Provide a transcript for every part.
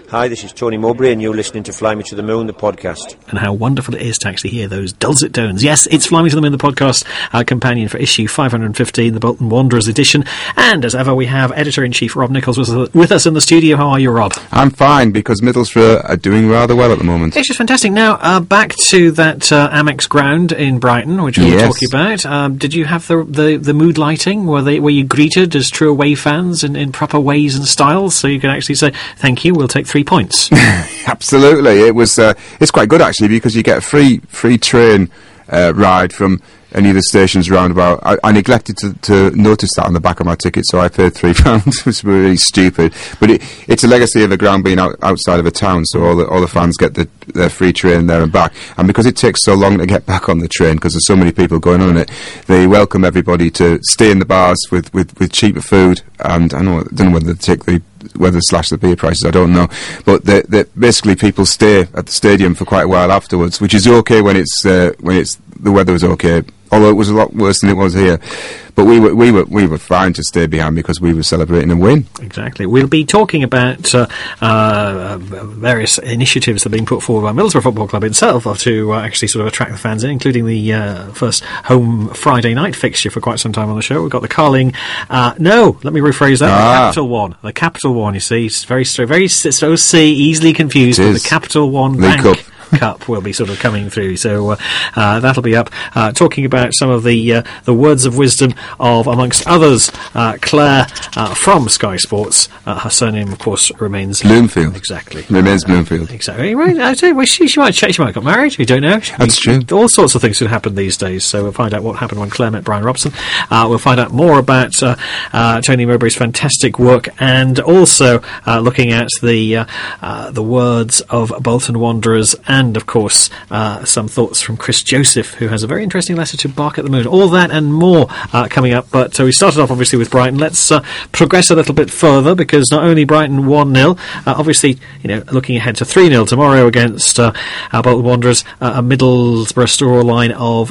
Hi, this is Tony Mowbray, and you're listening to Fly Me to the Moon, the podcast. And how wonderful it is to actually hear those dulcet tones. Yes, it's Fly Me to the Moon, the podcast, our companion for issue 515, the Bolton Wanderers edition. And as ever, we have Editor-in-Chief Rob Nichols with us in the studio. How are you, Rob? I'm fine, because Middlesbrough are doing rather well at the moment. It's just fantastic. Now, back to that Amex ground in Brighton, which we were talking about. Did you have the mood lighting? Were you greeted as true away fans in proper ways and styles, so you could actually say, thank you, we'll take 3 points? Absolutely. It was. It's quite good, actually, because you get a free train ride from any of the stations round about. I neglected to notice that on the back of my ticket, so I paid £3, which was really stupid. But it's a legacy of the ground being outside of a town, so all the fans get their free train there and back. And because it takes so long to get back on the train, because there's so many people going on it, they welcome everybody to stay in the bars with cheaper food. And I don't know whether they take whether slash the beer prices, I don't know, but basically people stay at the stadium for quite a while afterwards, which is okay when the weather was okay, although it was a lot worse than it was here. But we were fine to stay behind because we were celebrating a win. Exactly. We'll be talking about various initiatives that are being put forward by Middlesbrough Football Club itself to actually sort of attract the fans in, including the first home Friday night fixture for quite some time on the show. We've got the Carling. No, let me rephrase that. The Capital One. The Capital One. You see, it's very it's OC, easily confused with the Capital One Bank Cup will be sort of coming through, so that'll be up. Talking about some of the words of wisdom of, amongst others, Claire from Sky Sports. Her surname, of course, remains Bloomfield. Exactly, remains Bloomfield. Exactly. Right. I tell you, she might have got married. We don't know. That's true. All sorts of things could happen these days. So we'll find out what happened when Claire met Brian Robson. We'll find out more about Tony Mowbray's fantastic work, and also looking at the words of Bolton Wanderers. And, of course, some thoughts from Chris Joseph, who has a very interesting letter to Bark at the Moon. All that and more coming up. But we started off, obviously, with Brighton. Let's progress a little bit further, because not only Brighton 1-0, obviously, looking ahead to 3-0 tomorrow against Bolton Wanderers, a Middlesbrough scoreline of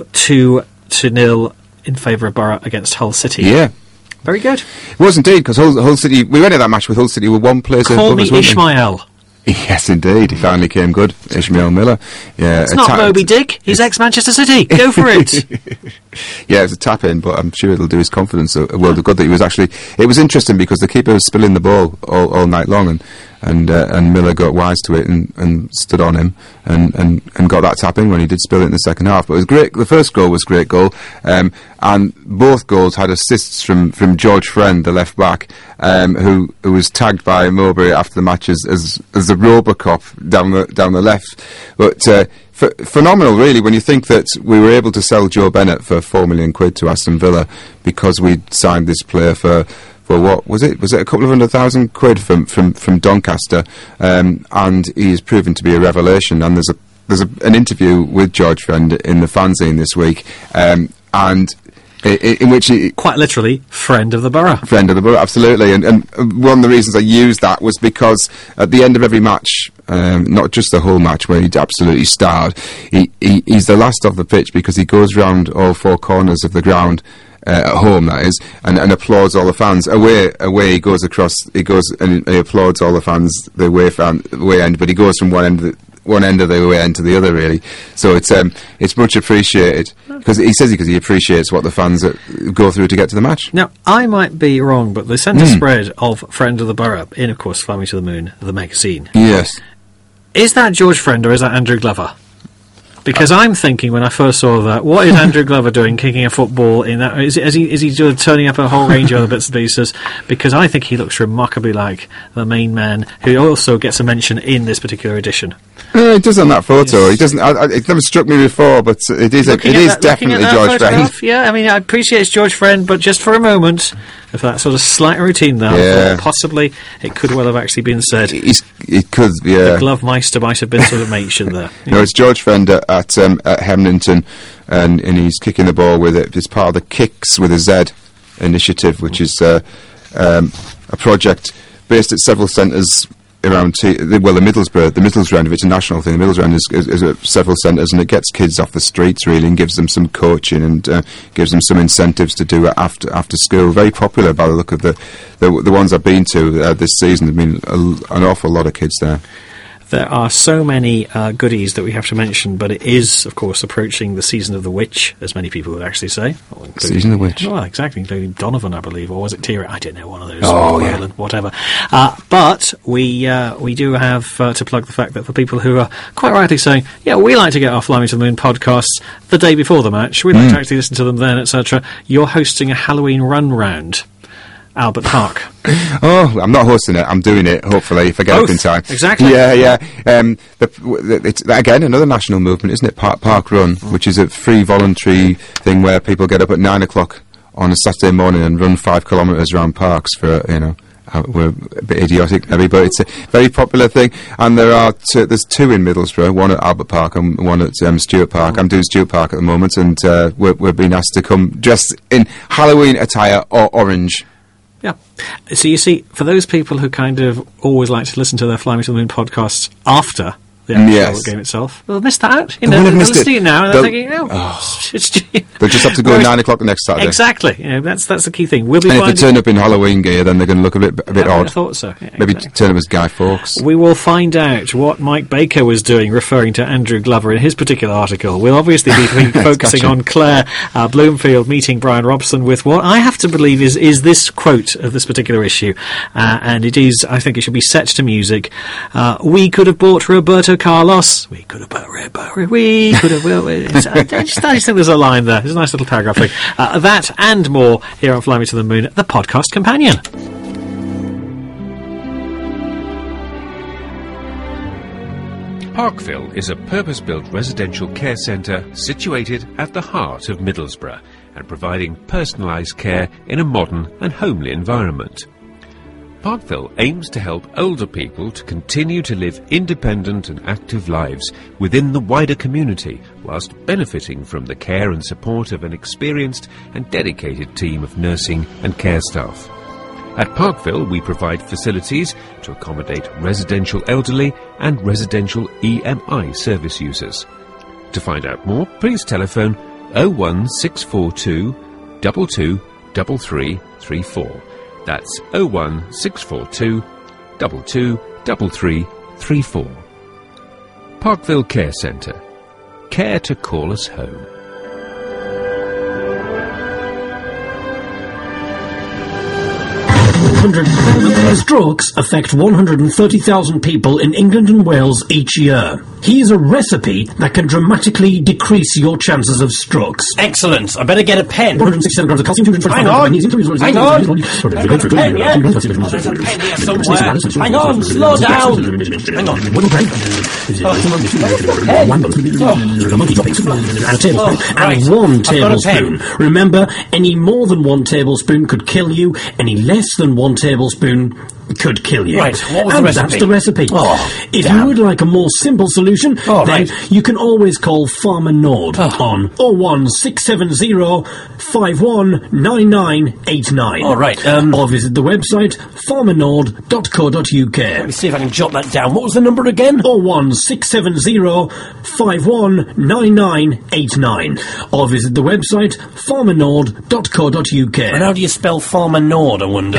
2-0 in favour of Borough against Hull City. Yeah. Very good. It was indeed, because Hull City, we went to that match with Hull City with one place. Call me Ishmael. Yes, indeed. He finally came good, Ishmael Miller. Yeah, it's not Moby Dick. He's ex-Manchester City. Go for it. Yeah, it was a tap-in, but I'm sure it'll do his confidence a world of good that he was actually... It was interesting because the keeper was spilling the ball all night long, and Miller got wise to it and stood on him and got that tap-in when he did spill it in the second half. But it was great. The first goal was a great goal, and both goals had assists from George Friend, the left-back, who was tagged by Mowbray after the match as the Robocop down the left. But phenomenal, really, when you think that we were able to sell Joe Bennett for £4 million to Aston Villa because we'd signed this player for what was it? Was it a couple of £100,000 from Doncaster? And he's proven to be a revelation. And there's an interview with George Friend in the fanzine this week, and in which he... Quite literally, friend of the borough. Friend of the borough, absolutely. And one of the reasons I used that was because at the end of every match, not just the whole match where he'd absolutely starred, he's the last off the pitch because he goes round all four corners of the ground, at home, that is, and applauds all the fans. Away he goes and he applauds all the fans, the away end, but he goes from one end of the away end to the other, really. So it's much appreciated, because he appreciates what the fans go through to get to the match. Now, I might be wrong, but the centre spread of Friend of the Borough, in, of course, Fly Me to the Moon, the magazine. Yes. Is that George Friend or is that Andrew Glover? Because I'm thinking, when I first saw that, what is Andrew Glover doing kicking a football in that? Is he turning up a whole range of other bits and pieces? Because I think he looks remarkably like the main man, who also gets a mention in this particular edition. He does on that photo. He doesn't. It never struck me before, but it is definitely George Friend. Yeah, I mean, I appreciate it's George Friend, but just for a moment, if that sort of slight routine there, possibly it could well have actually been said. It could, yeah. The glove meister might have been sort of mentioned there. No, it's George Friend at Hemnington, and he's kicking the ball with it. It's part of the Kicks with a Z initiative, which is a project based at several centres around the Middlesbrough round, if it's a national thing, the Middlesbrough round is at several centres, and it gets kids off the streets really, and gives them some coaching and gives them some incentives to do it after school. Very popular by the look of the ones I've been to this season. There've been an awful lot of kids there. There are so many goodies that we have to mention, but it is, of course, approaching the season of the witch, as many people would actually say. Season of the witch. Well, exactly, including Donovan, I believe, or was it Tira? I don't know, one of those. Oh, yeah. Ireland, whatever. But we do have to plug the fact that for people who are quite rightly saying, yeah, we like to get our Fly Me to the Moon podcasts the day before the match, we like to actually listen to them then, etc., you're hosting a Halloween run round. Albert Park. Oh, I'm not hosting it. I'm doing it, hopefully, if I get up in time. Exactly. Yeah. It's, again, another national movement, isn't it? Park Run, which is a free voluntary thing where people get up at 9 o'clock on a Saturday morning and run 5 kilometres around parks for, we're a bit idiotic, maybe, but it's a very popular thing. And there's 2 in Middlesbrough, one at Albert Park and one at Stuart Park. I'm doing Stuart Park at the moment, and we're being asked to come dressed in Halloween attire or orange. Yeah. So you see, for those people who kind of always like to listen to their Fly Me to the Moon podcasts after the actual game itself, they'll miss that out. They'll listen to it now, and they're thinking, they'll just have to go at 9 o'clock the next Saturday. Exactly. That's the key thing. We'll be and if they turn up in Halloween gear, then they're going to look a bit odd. I thought so. Yeah, maybe turn up as Guy Fawkes. We will find out what Mike Baker was doing, referring to Andrew Glover in his particular article. We'll obviously be focusing on Claire Bloomfield meeting Brian Robson with what I have to believe is this quote of this particular issue, and it is, I think it should be set to music. We could have bought Roberto Carlos. We could have bought Roberto. We could have. I just think there's a line there. There's a nice little paragraph thing. That and more here on Fly Me to the Moon, the podcast companion. Parkville is a purpose-built residential care centre situated at the heart of Middlesbrough and providing personalised care in a modern and homely environment. Parkville aims to help older people to continue to live independent and active lives within the wider community whilst benefiting from the care and support of an experienced and dedicated team of nursing and care staff. At Parkville, we provide facilities to accommodate residential elderly and residential EMI service users. To find out more, please telephone 01642 22 3334. That's 01642 22 3334. Parkville Care Centre. Care to call us home. Strokes affect 130,000 people in England and Wales each year. Here's a recipe that can dramatically decrease your chances of strokes. Excellent. I better get a pen. 167 grams of calcium, 225 Hang on. magnesium. Hang on. There's a pen, yeah? There's a pen here somewhere. Hang on, slow down. Hang on. And a tablespoon. And 1 tablespoon. Remember, any more than 1 tablespoon could kill you. Any less than 1 tablespoon could kill you. Right, what was the recipe? That's the recipe. If you would like a more simple solution, then you can always call Farmer Nord on 01670 519989. All right. Or visit the website farmernord.co.uk. Let me see if I can jot that down. What was the number again? 01670 519989. Or visit the website farmernord.co.uk. And how do you spell Farmer Nord, I wonder?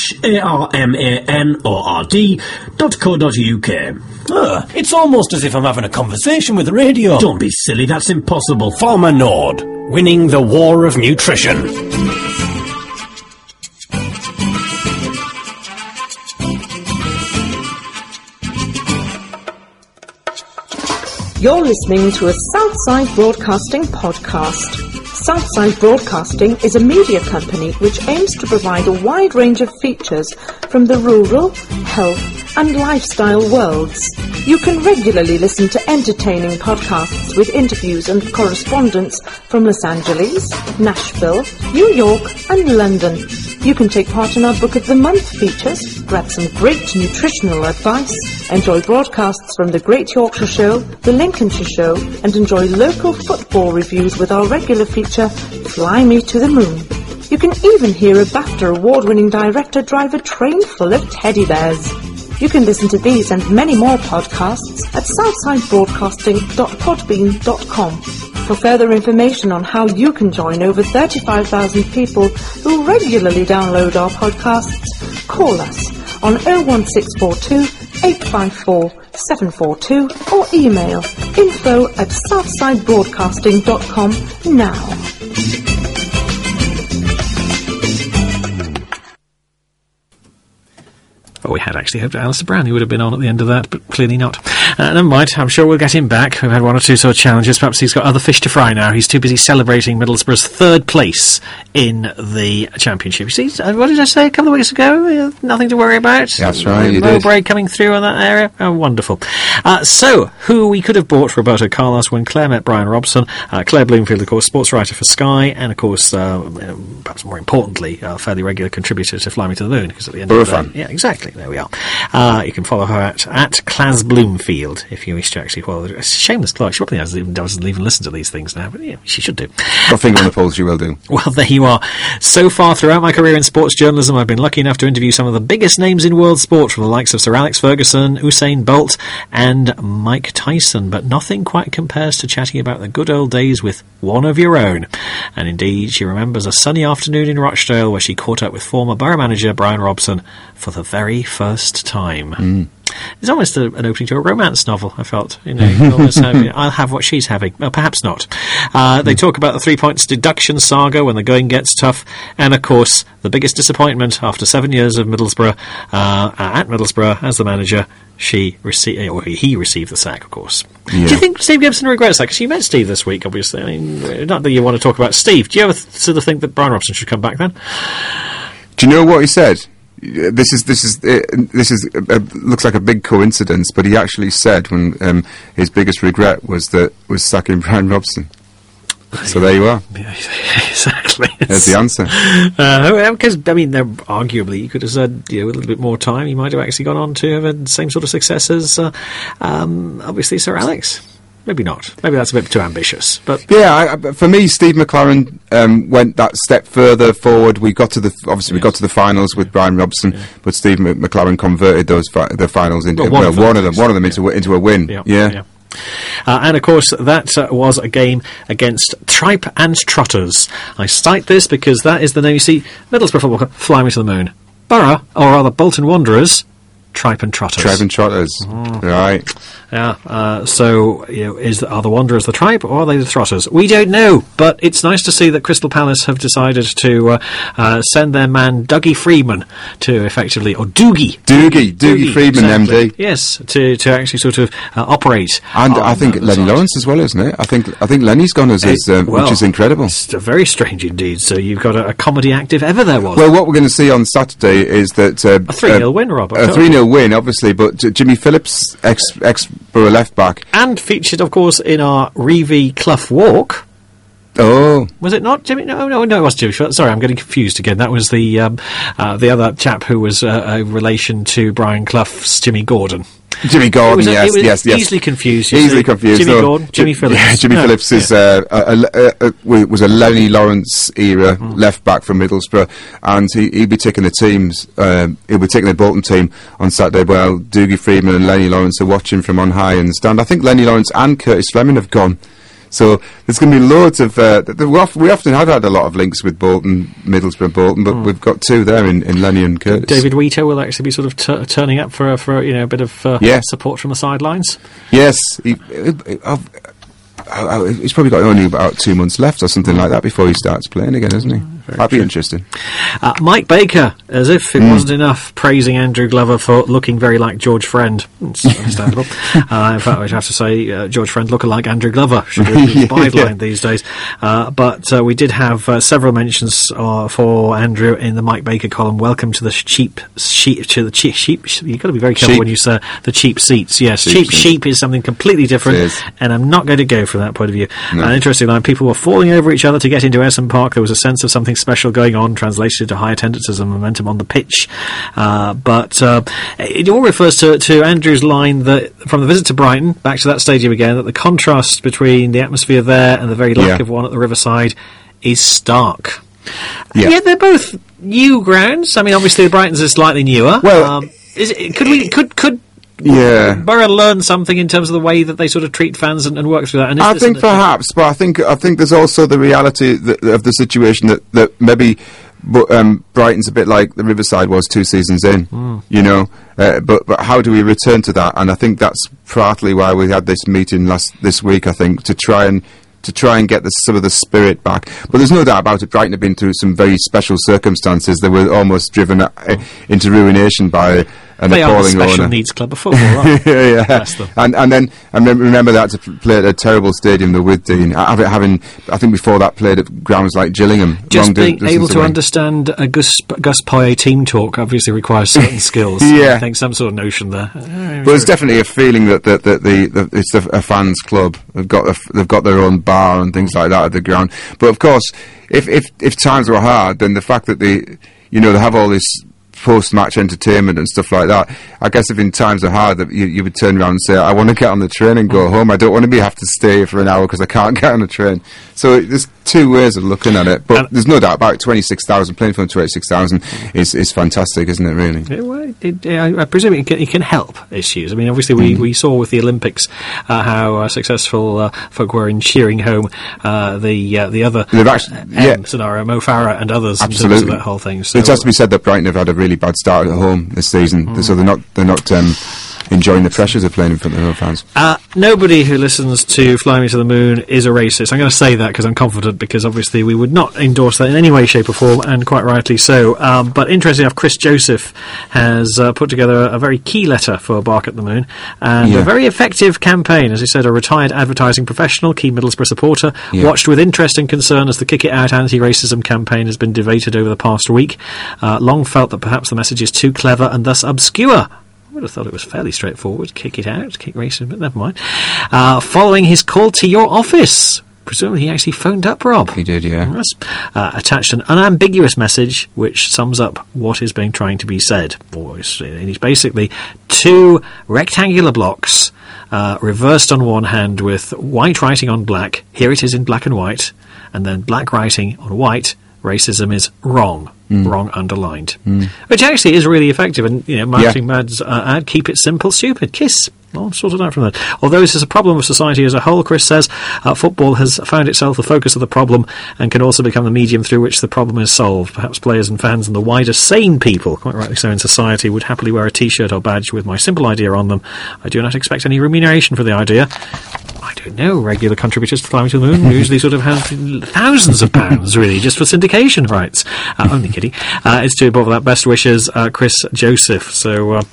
PHARMANORD.co.uk. It's almost as if I'm having a conversation with the radio. Don't be silly, that's impossible. Farmer Nord, winning the war of nutrition. You're listening to a Southside Broadcasting podcast. Southside Broadcasting is a media company which aims to provide a wide range of features from the rural, health and lifestyle worlds. You can regularly listen to entertaining podcasts with interviews and correspondence from Los Angeles, Nashville, New York and London. You can take part in our Book of the Month features, grab some great nutritional advice, enjoy broadcasts from the Great Yorkshire Show, the Lincolnshire Show, and enjoy local football reviews with our regular feature, Fly Me to the Moon. You can even hear a BAFTA award-winning director drive a train full of teddy bears. You can listen to these and many more podcasts at southsidebroadcasting.podbean.com. For further information on how you can join over 35,000 people who regularly download our podcasts, call us on 01642 854 742 or email info@southsidebroadcasting.com now. Well, we had actually hoped Alistair Brown, he would have been on at the end of that, but clearly not. Never mind, I'm sure we'll get him back. We've had one or two sort of challenges. Perhaps he's got other fish to fry now. He's too busy celebrating Middlesbrough's third place in the Championship. You see, what did I say a couple of weeks ago? Nothing to worry about. That's right, you did. did. Coming through in that area. Oh, wonderful. So, who we could have bought Roberto Carlos when Claire met Brian Robson. Claire Bloomfield, of course, sports writer for Sky, and, of course, perhaps more importantly, a fairly regular contributor to Fly Me to the Moon, because at the end of the day... Yeah, exactly. There we are. You can follow her at Claz Bloomfield if you wish to actually follow her. It's a shameless plug. She probably doesn't even listen to these things now, but yeah, she should do. Got a finger on the pulse, you will do. Well, there you are. So far throughout my career in sports journalism, I've been lucky enough to interview some of the biggest names in world sport, from the likes of Sir Alex Ferguson, Usain Bolt, and Mike Tyson, but nothing quite compares to chatting about the good old days with one of your own. And indeed, she remembers a sunny afternoon in Rochdale where she caught up with former borough manager Brian Robson for the very first time. It's almost an opening to a romance novel, I felt. You almost have, I'll have what she's having. Well, perhaps not. They talk about the 3 points deduction saga when the going gets tough, and of course, the biggest disappointment after 7 years of Middlesbrough, at Middlesbrough as the manager. He received the sack, of course. Yeah. Do you think Steve Gibson regrets that? Because you met Steve this week, obviously. I mean, not that you want to talk about Steve. Do you ever sort of think that Brian Robson should come back then? Do you know what he said? This looks like a big coincidence, but he actually said when his biggest regret was sacking Brian Robson. So there you are. Yeah, exactly. There's the answer. Because, I mean, arguably, you could have said, with a little bit more time, he might have actually gone on to have the same sort of success as, obviously, Sir Alex. Maybe not. Maybe that's a bit too ambitious. But yeah, for me, Steve McLaren went that step further forward. We got to the finals with Brian Robson, but Steve McLaren converted the finals into one of them into a win. Yeah. And of course, that was a game against Tripe and Trotters. I cite this because that is the name. You see, Middlesbrough Football Club, Fly Me to the Moon. Borough, or rather Bolton Wanderers, Tripe and Trotters. Right. Yeah. So, are the Wanderers the Tripe, or are they the Trotters? We don't know, but it's nice to see that Crystal Palace have decided to send their man Dougie Freedman to effectively, or Doogie Freedman, exactly. MD. Yes, to actually sort of operate. And I think Lenny Lawrence as well, isn't it? I think Lenny's gone which is incredible. It's very strange indeed. So you've got a comedy act if ever there was. Well, what we're going to see on Saturday is that a 3-0 win, Rob. A 3-0 win, obviously, but Jimmy Phillips, ex-Borough left-back. And featured, of course, in our Reeve Clough walk. Oh. Was it not Jimmy? No, it was Jimmy. Sorry, I'm getting confused again. That was the other chap who was a relation to Brian Clough's Jimmy Gordon. Jimmy Gordon, yes. Easily confused. Jimmy Gordon, Jimmy Phillips. Yeah, Jimmy Phillips is was a Lenny Lawrence era left back from Middlesbrough, and he'd be taking the teams. He'll be taking the Bolton team on Saturday. Well, Dougie Freedman and Lenny Lawrence are watching from on high in the stand. I think Lenny Lawrence and Curtis Fleming have gone. So there's going to be loads of... we often have had a lot of links with Middlesbrough Bolton, but we've got two there in Lenny and Curtis. David Wheater will actually be sort of turning up for a bit of support from the sidelines. Yes. He's probably got only about 2 months left or something like that before he starts playing again, isn't he? That'd be interesting. Mike Baker, as if it wasn't enough, praising Andrew Glover for looking very like George Friend. It's understandable. In fact, I'd have to say George Friend looking like Andrew Glover should be his byline these days. But we did have several mentions for Andrew in the Mike Baker column. Welcome to the sheep. You've got to be very careful when you say the cheap seats. Yes, cheap sheep is something completely different, and I'm not going to go from that point of view. No. Interestingly, people were falling over each other to get into Essen Park. There was a sense of something special going on, translated to high attendances and momentum on the pitch. But it all refers to Andrew's line that from the visit to Brighton, back to that stadium again, that the contrast between the atmosphere there and the very lack of one at the Riverside is stark. Yeah, they're both new grounds. I mean, obviously, the Brighton's is slightly newer. Well, Could Borough learn something in terms of the way that they sort of treat fans and work through that? And I think perhaps, but I think there's also the reality of the situation that maybe Brighton's a bit like the Riverside was 2 seasons in, you know. But how do we return to that? And I think that's partly why we had this meeting this week. I think to try and get some of the spirit back. But there's no doubt about it. Brighton have been through some very special circumstances. They were almost driven into ruination by an appalling owner. They are the special needs club of football, right? Yeah. And then I remember that to play at a terrible stadium, the Withdean. I think before that played at grounds like Gillingham. Just being able to understand a Gus Poyet team talk obviously requires certain skills. Yeah. I think some sort of notion there. But there's definitely a feeling that it's a fans club. They've got their own bar and things like that at the ground. But of course, if times were hard, then the fact that they have all this post-match entertainment and stuff like that, I guess if in times are hard, that you would turn around and say, I want to get on the train and go home. I don't want to have to stay here for an hour because I can't get on the train. So there's two ways of looking at it, but there's no doubt about it. 26,000, playing for 26,000 is fantastic, isn't it, really? I presume it can help issues. I mean, obviously we saw with the Olympics how successful folk were in cheering home the other scenario, Mo Farah and others. Absolutely. In terms of that whole thing. So it has to be said that Brighton have had a really bad start at home this season, so they're not enjoying the pressures of playing in front of their own fans. Nobody who listens to Fly Me to the Moon is a racist. I'm going to say that because I'm confident, because obviously we would not endorse that in any way, shape or form, and quite rightly so. But interestingly enough, Chris Joseph has put together a very key letter for Bark at the Moon, and a very effective campaign. As he said, a retired advertising professional, key Middlesbrough supporter, watched with interest and concern as the Kick It Out anti-racism campaign has been debated over the past week. Long felt that perhaps the message is too clever and thus obscure. I would have thought it was fairly straightforward. Kick it out, kick racism, but never mind. Following his call to your office, presumably he actually phoned up, Rob. He did, yeah. Attached an unambiguous message which sums up what is being trying to be said. It's basically 2 rectangular blocks reversed on one hand with white writing on black. Here it is in black and white, and then black writing on white. Racism is wrong. Wrong underlined. Which actually is really effective. And, Marketing Mad's ad, keep it simple, stupid. Kiss. Well, sorted out from that. Although this is a problem of society as a whole, Chris says, football has found itself the focus of the problem and can also become the medium through which the problem is solved. Perhaps players and fans and the wider sane people, quite rightly so in society, would happily wear a T-shirt or badge with my simple idea on them. I do not expect any remuneration for the idea. I don't know. Regular contributors to Fly Me to the Moon usually sort of have thousands of pounds, really, just for syndication rights. Only kidding. It's to above that. Best wishes, Chris Joseph. So,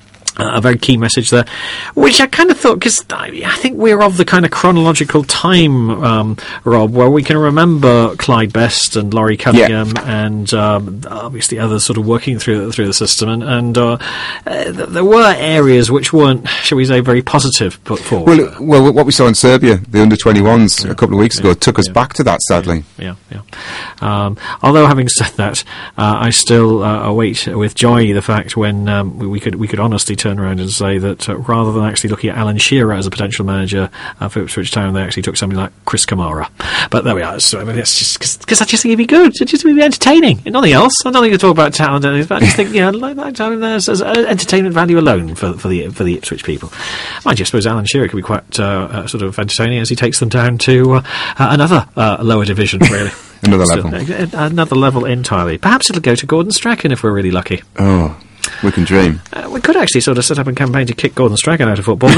a very key message there, which I kind of thought, because I think we're of the kind of chronological time, Rob, where we can remember Clyde Best and Laurie Cunningham and obviously others sort of working through the system, and there were areas which weren't, shall we say, very positive put forward. Well, what we saw in Serbia, the under-21s a couple of weeks ago, took us back to that, sadly. Yeah. Although, having said that, I still await with joy the fact when we could honestly turn around and say that rather than actually looking at Alan Shearer as a potential manager for Ipswich Town, they actually took somebody like Chris Kamara. But there we are. So, I mean, it's just because I just think it'd be good. It'd just be entertaining. And nothing else. I don't think to talk about talent, but I just think, there's entertainment value alone for the Ipswich people. I just suppose Alan Shearer could be quite sort of entertaining as he takes them down to another lower division, really. Another level entirely. Perhaps it'll go to Gordon Strachan if we're really lucky. Oh, we can dream. We could actually sort of set up a campaign to kick Gordon Strachan out of football.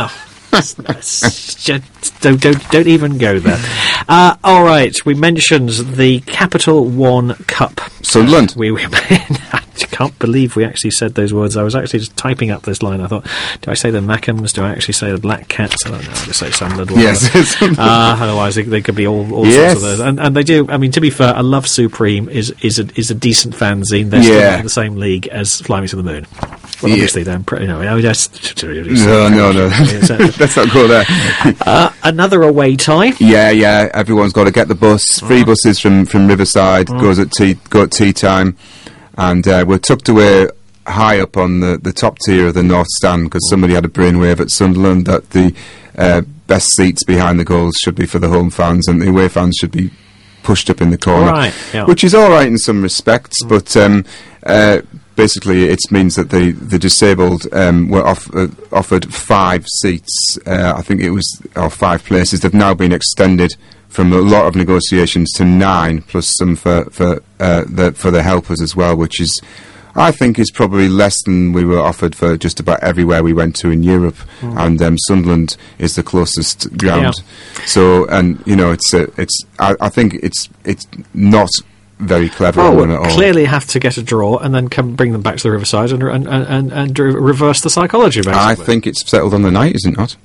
Don't even go there. All right, we mentioned the Capital One Cup. Sunderland. I can't believe we actually said those words. I was actually just typing up this line. I thought, do I say the Mackhams? Do I actually say the Black Cats? I don't know. I just say Sunderland. Yes. Otherwise, they could be all sorts of those. And they do. I mean, to be fair, I Love Supreme is a decent fanzine. They're still in the same league as Fly Me to the Moon. Well, obviously, they're pretty. No. No. Let's not go there. Another away tie. Yeah. Everyone's got to get the bus. Free buses from Riverside go at tea time. And we're tucked away high up on the top tier of the North Stand because somebody had a brainwave at Sunderland that the best seats behind the goals should be for the home fans and the away fans should be pushed up in the corner, which is all right in some respects, but basically it means that the disabled were offered 5 seats. I think it was 5 places. They've now been extended from a lot of negotiations to 9, plus some for the helpers as well, which is, I think, is probably less than we were offered for just about everywhere we went to in Europe. And Sunderland is the closest ground. Yeah. So, and I think it's not very clever Well, at all. clearly have to get a draw and then bring them back to the Riverside and reverse the psychology, basically. I think it's settled on the night, is it not?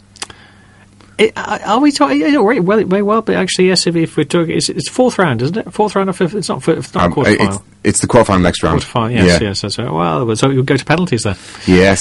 Are we talking? Well, it may well be, actually, yes, if we're talking... It's 4th round, isn't it? 4th round or 5th? It's not quarter-final. It's the quarter-final next round. Quarter-final, yes. That's right. Well, so you'll go to penalties then? Yes.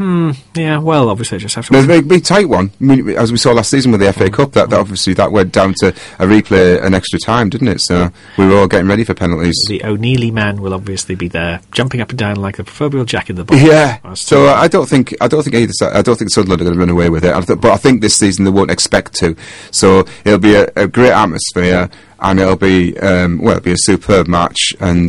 Yeah, well, obviously, just have to... There's a big tight one. I mean, as we saw last season with the FA Cup, that obviously that went down to a replay an extra time, didn't it? So we were all getting ready for penalties. The O'Neilly man will obviously be there, jumping up and down like the proverbial Jack in the Box. Yeah. So I don't think either side. I don't think Sunderland are going to run away with it. But I think this season they won't expect to. So it'll be a great atmosphere, and it'll be it'll be a superb match. And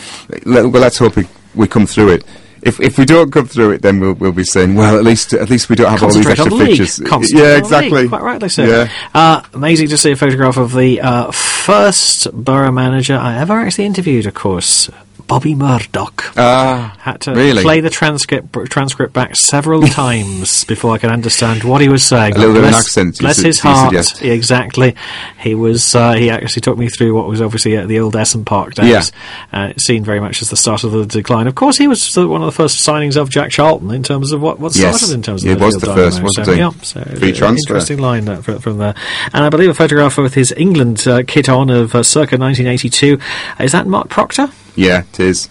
let's hope we come through it. If we don't come through it, then we'll be saying, well, at least we don't have all these extra features. Yeah, exactly. Quite rightly so. Yeah. Amazing to see a photograph of the first Borough manager I ever actually interviewed, of course. Bobby Murdoch. Had to play the transcript back several times before I could understand what he was saying. A little bit of an accent. Bless his heart. Exactly. He was. He actually took me through what was obviously at the old Essen Park days. It seemed very much as the start of the decline. Of course, he was one of the first signings of Jack Charlton in terms of what started in terms of. It was the first, wasn't he? Yeah. So free transfer. Interesting line from there. And I believe a photograph with his England kit on of circa 1982. Is that Mark Proctor? Yeah, it is.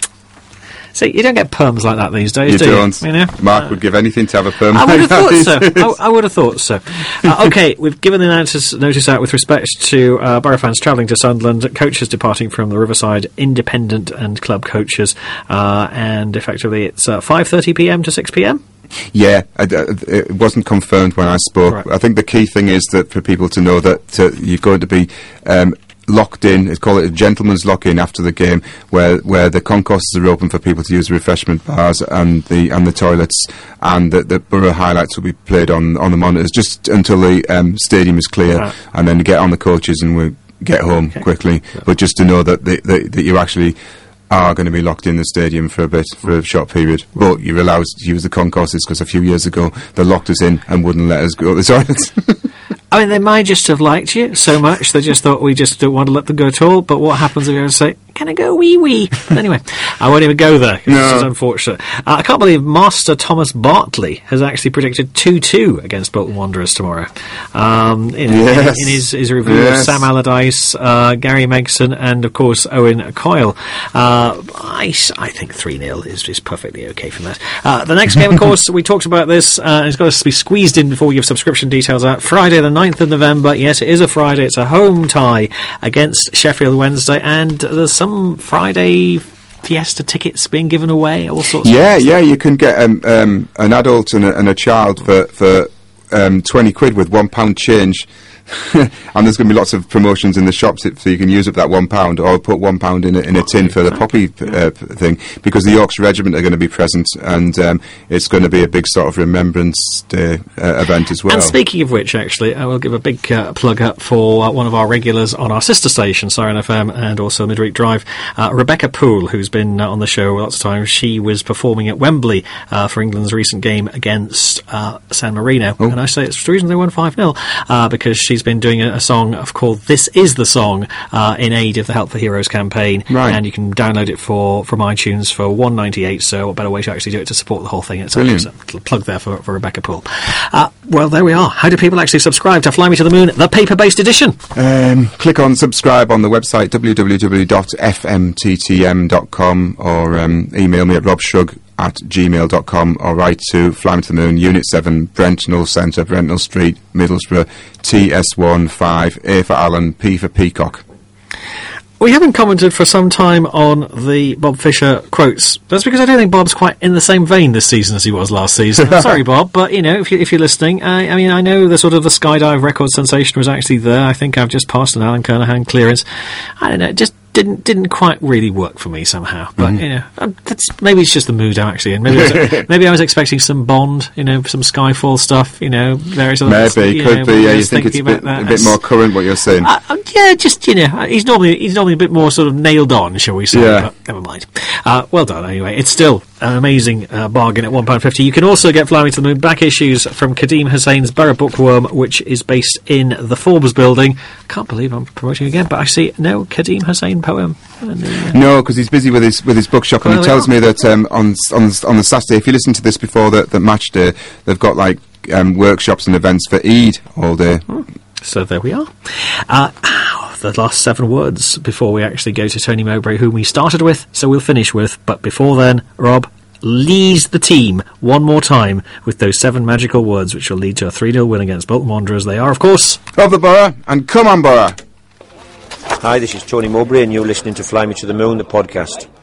See, you don't get perms like that these days, you do don't. you? You know? Mark would give anything to have a perm. I would have thought so. I would have thought so. Okay, we've given the notice out with respect to Borough fans travelling to Sunderland, coaches departing from the Riverside, independent and club coaches, and effectively it's 5:30 p.m. to 6 p.m. Yeah, it wasn't confirmed when I spoke. Right. I think the key thing is that for people to know that you're going to be locked in. It's called a gentleman's lock-in after the game, where the concourses are open for people to use the refreshment bars and the toilets, and the Borough highlights will be played on the monitors just until the stadium is clear, and then get on the coaches and we get home quickly. Yeah. But just to know that you actually are going to be locked in the stadium for a short period. But you're allowed to use the concourses because a few years ago they locked us in and wouldn't let us go to the toilets. I mean, they might just have liked you so much they just thought we just don't want to let them go at all. But what happens if you say, "Can I go wee?" But anyway, I won't even go there. No. This is unfortunate. I can't believe Master Thomas Bartley has actually predicted 2-2 against Bolton Wanderers tomorrow. In his review of Sam Allardyce, Gary Megson, and of course Owen Coyle. I think 3-0 is perfectly okay from that. The next game, of course, we talked about this. It's got to be squeezed in before we give subscription details out. Friday the 9th of November. Yes, it is a Friday. It's a home tie against Sheffield Wednesday, and there's some Friday Fiesta tickets being given away, all sorts of things. Yeah, you can get an adult and a child for 20 quid with £1 change. And there's going to be lots of promotions in the shops so you can use up that £1 or put £1 in a tin for the poppy thing, because the Yorkshire Regiment are going to be present, and it's going to be a big sort of Remembrance Day event as well. And speaking of which, actually, I will give a big plug up for one of our regulars on our sister station, Siren FM, and also Midweek Drive, Rebecca Poole, who's been on the show lots of times. She was performing at Wembley for England's recent game against San Marino, and I say it's the reason they won 5-0, because she's been doing a song called This Is the Song in aid of the Help for Heroes campaign, and you can download it from iTunes for $1.98, so what better way to actually do it to support the whole thing. It's a little plug there for Rebecca Poole. Well, there we are. How do people actually subscribe to Fly Me to the Moon, the paper-based edition? Click on subscribe on the website www.fmttm.com, or email me at robshug@gmail.com, or write to Fly Me to the Moon, Unit 7, Brentnall Centre, Brentnall Street, Middlesbrough, TS1 5, A for Alan, P for Peacock. We haven't commented for some time on the Bob Fisher quotes. That's because I don't think Bob's quite in the same vein this season as he was last season. I'm sorry, Bob, but, you know, if you're listening, I mean, I know the sort of the skydive record sensation was actually there. I think I've just passed an Alan Kernahan clearance. I don't know, just didn't quite really work for me somehow. But maybe it's just the mood I'm actually in. Maybe I was expecting some Bond, some Skyfall stuff, various other. Maybe could be. Yeah, you think it's a bit more current what you're saying. Just he's normally a bit more sort of nailed on, shall we say? Yeah. But never mind. Well done anyway. It's still an amazing bargain at £1.50. You can also get Fly Me to the Moon back issues from Kadeem Hussein's Borough Bookworm, which is based in the Forbes building. Can't believe I'm promoting again, but I see no Kadeem Hussein poem. No, because he's busy with his bookshop, and he tells me that on the Saturday, if you listen to this before the match day, they've got workshops and events for Eid all day. So there we are. The last 7 words before we actually go to Tony Mowbray, whom we started with, so we'll finish with. But before then, Rob, leads the team one more time with those 7 magical words, which will lead to a 3-0 win against Bolton Wanderers. They are, of course, of the Borough, and come on, Borough. Hi, this is Tony Mowbray, and you're listening to Fly Me to the Moon, the podcast.